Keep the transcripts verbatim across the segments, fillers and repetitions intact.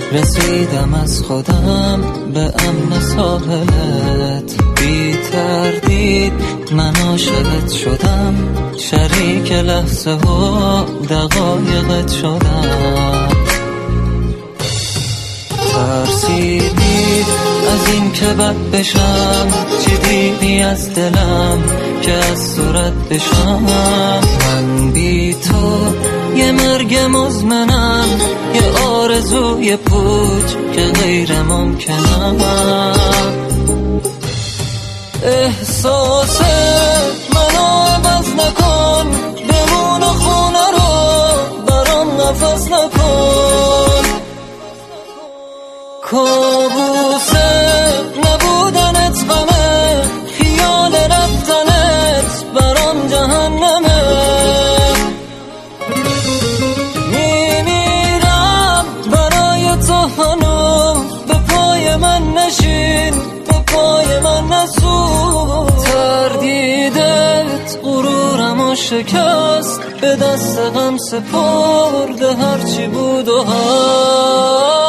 رسیدم از خودم به امن ساحلت، بی تردید من عاشقت شدم، شریک لحظه ها دقایقت شدم. ترسیدی از این که بد بشم، چی دیدی از دلم که از صورت بشم؟ من بی تو یه مرگ مزمنم، یه آرزوی پوچ که غیر ممکنم. احساس منو عوض نکن، بمون و خونه رو برام نفس نکن. کابوس نبودنت غمه، خیال رفتنت برام جهنمه. میمیرم برای تو هنوز، به پای من نشین، به پای من نسوز. تردیدت غرورمو شکست، به دست غم سپرده هرچی بود و هست.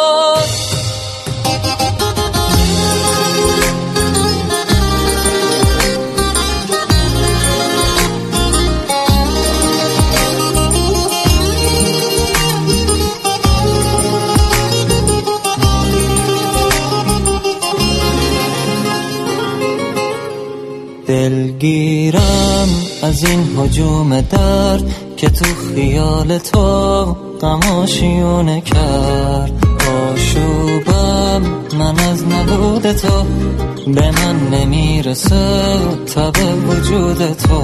دلگیرم از این هجوم درد که تو خیال تو غماشیونه کرد. آشوبم من از نبود تو، به من نمیرسه تب وجود تو.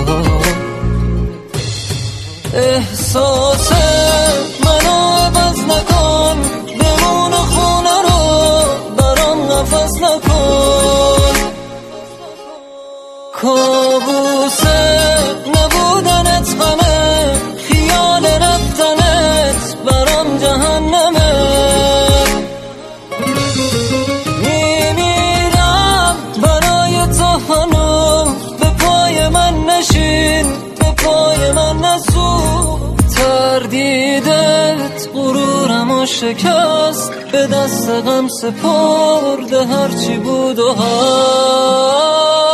احساس منو عوض نکن، بمون و خونه رو برام نفس نکن. کابوس نبودنت غمه، خیال رفتنت برام جهنمه. میمیرم برای تو هنوز، به پای من نشین، به پای من نسوز. تردیدت غرورمو شکست، به دست غم سپرده هرچی بود و هست.